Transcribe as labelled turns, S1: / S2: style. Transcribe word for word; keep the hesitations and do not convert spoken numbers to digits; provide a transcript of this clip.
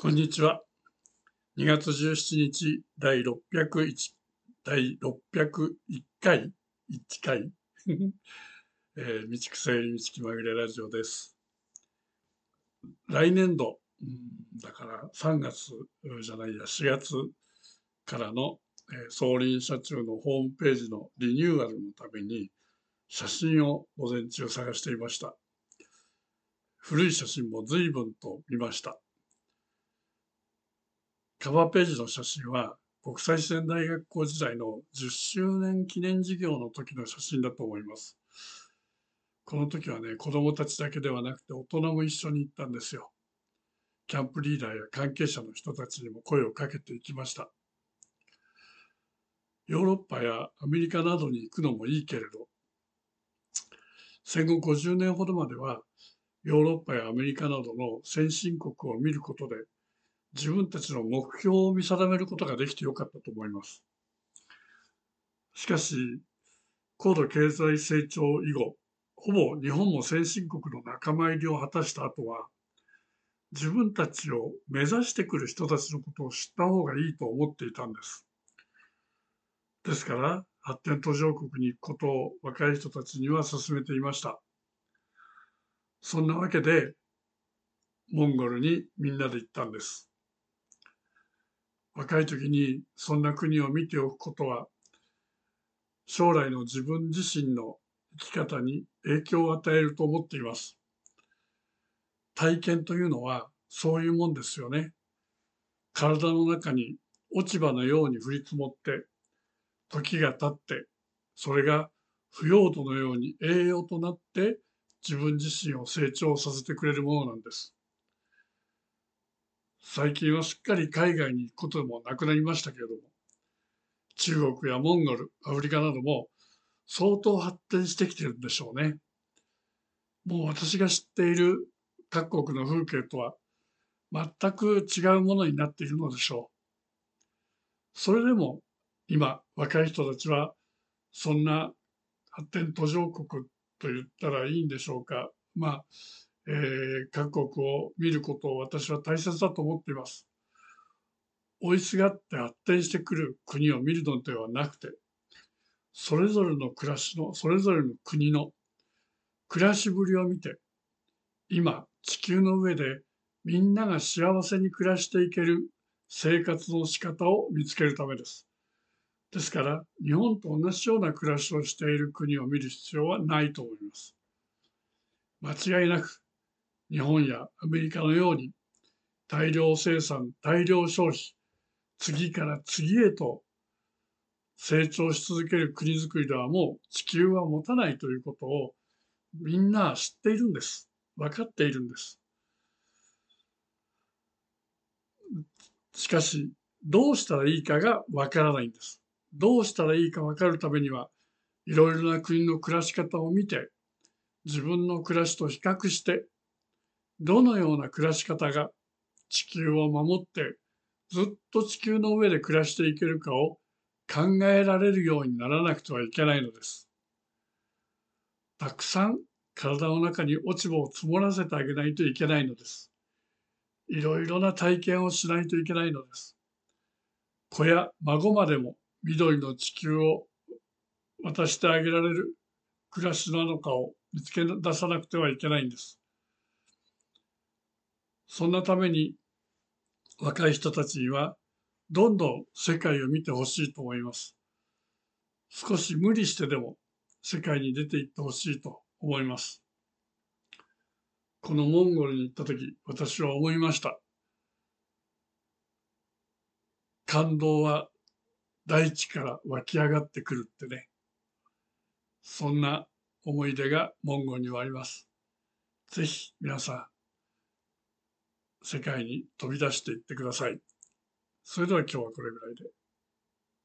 S1: こんにちは。にがつじゅうしちにち第ろっぴゃくいち第ろっぴゃくいっかいいっかいえー、道草より道気まぐれラジオです。来年度、うん、だからさんがつじゃないやしがつからの、えー、総林社中のホームページのリニューアルのために写真を午前中探していました。古い写真も随分と見ました。カバーページの写真は国際自然大学校時代のじゅっしゅうねん記念事業の時の写真だと思います。この時はね、子供たちだけではなくて大人も一緒に行ったんですよ。キャンプリーダーや関係者の人たちにも声をかけていきました。ヨーロッパやアメリカなどに行くのもいいけれど、戦後ごじゅうねんほどまではヨーロッパやアメリカなどの先進国を見ることで自分たちの目標を見定めることができてよかったと思います。しかし、高度経済成長以後、ほぼ日本も先進国の仲間入りを果たした後は、自分たちを目指してくる人たちのことを知った方がいいと思っていたんです。ですから、発展途上国に行くことを若い人たちには勧めていました。そんなわけで、モンゴルにみんなで行ったんです。若い時にそんな国を見ておくことは、将来の自分自身の生き方に影響を与えると思っています。体験というのはそういうもんですよね。体の中に落ち葉のように降り積もって、時が経って、それが腐葉土のように栄養となって自分自身を成長させてくれるものなんです。最近はすっかり海外に行くこともなくなりましたけれども、中国やモンゴル、アフリカなども相当発展してきてるんでしょうね。もう私が知っている各国の風景とは全く違うものになっているのでしょう。それでも今若い人たちはそんな発展途上国と言ったらいいんでしょうか。まあ、えー、各国を見ることを私は大切だと思っています。追いすがって発展してくる国を見るのではなくて、それぞれの暮らしの、それぞれの国の暮らしぶりを見て、今、地球の上でみんなが幸せに暮らしていける生活の仕方を見つけるためです。ですから、日本と同じような暮らしをしている国を見る必要はないと思います。間違いなく、日本やアメリカのように大量生産、大量消費、次から次へと成長し続ける国づくりではもう地球は持たないということをみんな知っているんです。分かっているんです。しかし、どうしたらいいかが分からないんです。どうしたらいいか分かるためには、いろいろな国の暮らし方を見て、自分の暮らしと比較して、どのような暮らし方が地球を守って、ずっと地球の上で暮らしていけるかを考えられるようにならなくてはいけないのです。たくさん体の中に落ち葉を積もらせてあげないといけないのです。いろいろな体験をしないといけないのです。子や孫までも緑の地球を渡してあげられる暮らしなのかを見つけ出さなくてはいけないんです。そんなために若い人たちにはどんどん世界を見てほしいと思います。少し無理してでも世界に出て行ってほしいと思います。このモンゴルに行った時、私は思いました。感動は大地から湧き上がってくるってね。そんな思い出がモンゴルにはあります。ぜひ皆さん、世界に飛び出していってください。それでは今日はこれぐらいで。